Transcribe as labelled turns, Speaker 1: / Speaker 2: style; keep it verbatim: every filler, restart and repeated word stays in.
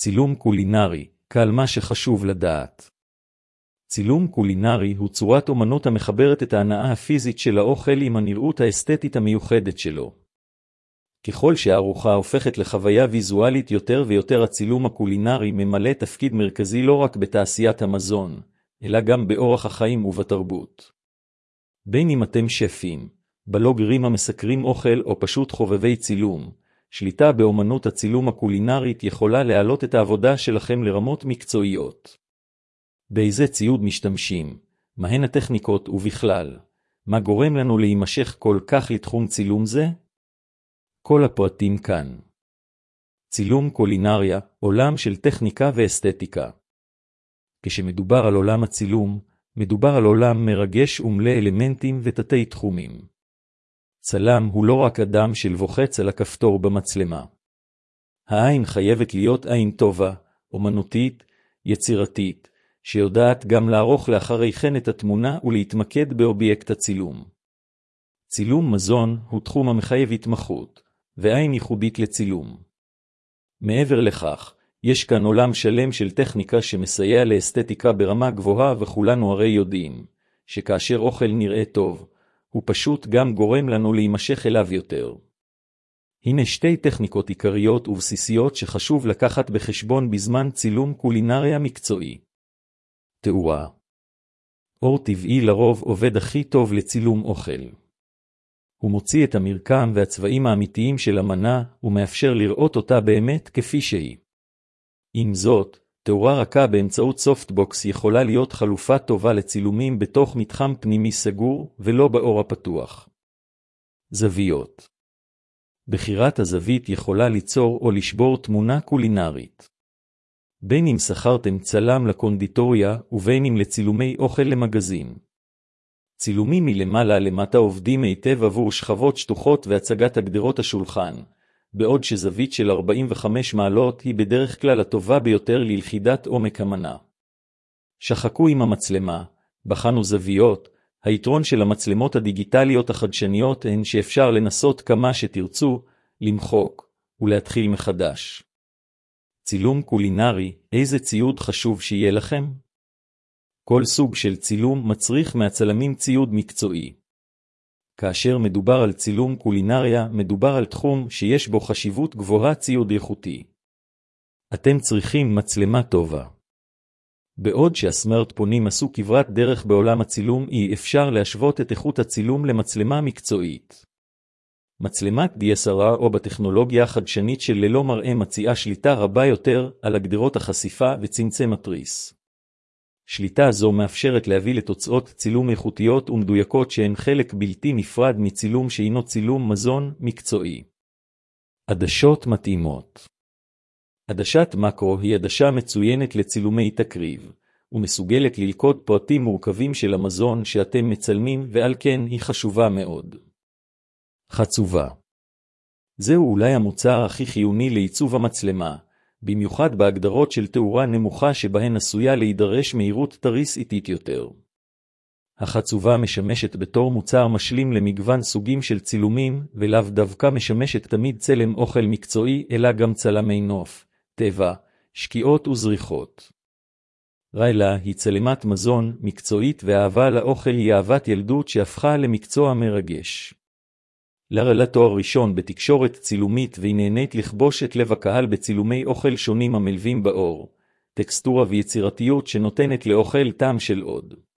Speaker 1: צילום קולינרי, קל מה שחשוב לדעת. צילום קולינרי הוא צורת אומנות המחברת את ההנאה הפיזית של האוכל עם הנראות האסתטית המיוחדת שלו. ככל שהארוחה הופכת לחוויה ויזואלית יותר ויותר, הצילום הקולינרי ממלא תפקיד מרכזי לא רק בתעשיית המזון, אלא גם באורח החיים ובתרבות. בין אם אתם שפים, בלוגרים המסקרים אוכל או פשוט חובבי צילום, שליטה באומנות הצילום הקולינרית יכולה להעלות את העבודה שלכם לרמות מקצועיות. באיזה ציוד משתמשים, מהן הטכניקות ובכלל, מה גורם לנו להימשך כל כך לתחום צילום זה? כל הפרטים כאן. צילום קולינריה, עולם של טכניקה ואסתטיקה. כשמדובר על עולם הצילום, מדובר על עולם מרגש ומלא אלמנטים ותתי תחומים. צלם הוא לא רק אדם שלוחץ על הכפתור במצלמה. העין חייבת להיות עין טובה, אומנותית, יצירתית, שיודעת גם לערוך לאחרי כן את התמונה ולהתמקד באובייקט הצילום. צילום מזון הוא תחום המחייב התמחות, ועין ייחודית לצילום. מעבר לכך, יש כאן עולם שלם של טכניקה שמסייע לאסתטיקה ברמה גבוהה, וכולנו הרי יודעים, שכאשר אוכל נראה טוב, הוא פשוט גם גורם לנו להימשך אליו יותר. הנה שתי טכניקות עיקריות ובסיסיות שחשוב לקחת בחשבון בזמן צילום קולינריה מקצועי. תאורה. אור טבעי לרוב עובד הכי טוב לצילום אוכל. הוא מוציא את המרקם והצבעים האמיתיים של המנה ומאפשר לראות אותה באמת כפי שהיא. עם זאת, תאורה רכה באמצעות סופטבוקס יכולה להיות חלופה טובה לצילומים בתוך מתחם פנימי סגור ולא באור הפתוח. זוויות. בחירת הזווית יכולה ליצור או לשבור תמונה קולינרית. בין אם שכרתם צלם לקונדיטוריה ובין אם לצילומי אוכל למגזין. צילומים מלמעלה למטה עובדים היטב עבור שכבות שטוחות והצגת הגדרות השולחן, בעוד שזווית של ארבעים וחמש מעלות היא בדרך כלל הטובה ביותר ללכידת עומק המנה. שחקו עם המצלמה, בחנו זוויות. היתרון של המצלמות הדיגיטליות החדשניות הן שאפשר לנסות כמה שתרצו, למחוק ולהתחיל מחדש. צילום קולינרי, איזה ציוד חשוב שיהיה לכם? כל סוג של צילום מצריך מהצלמים ציוד מקצועי. כאשר מדובר על צילום קולינריה, מדובר על תחום שיש בו חשיבות גבוהה ציוד איכותי. אתם צריכים מצלמה טובה. בעוד שהסמארטפונים עשו כברת דרך בעולם הצילום, אי אפשר להשוות את איכות הצילום למצלמה מקצועית. מצלמת די אס אל אר או בטכנולוגיה החדשנית של ללא מראה מציעה שליטה רבה יותר על הגדרות החשיפה וצמצם התריס. שליטה זו מאפשרת להביא לתוצאות צילום איכותיות ומדויקות שהן חלק בלתי נפרד מצילום שהינו צילום מזון מקצועי. עדשות מתאימות. עדשת מקרו היא עדשה מצוינת לצילומי תקריב, ומסוגלת ללכוד פרטים מורכבים של המזון שאתם מצלמים, ועל כן היא חשובה מאוד. חצובה. זהו אולי המוצר הכי חיוני לעיצוב המצלמה, במיוחד בהגדרות של תאורה נמוכה שבהן עשויה להידרש מהירות תריס איטית יותר. החצובה משמשת בתור מוצר משלים למגוון סוגים של צילומים, ולאו דווקא משמשת תמיד צלם אוכל מקצועי, אלא גם צלמי נוף, טבע, שקיעות וזריחות. ריילה היא צלמת מזון מקצועית, והאהבה לאוכל היא אהבת ילדות שהפכה למקצוע מרגש. לרלה תואר ראשון בתקשורת צילומית, והיא נהנית לכבוש את לב הקהל בצילומי אוכל שונים המלווים באור, טקסטורה ויצירתיות שנותנת לאוכל טעם של עוד.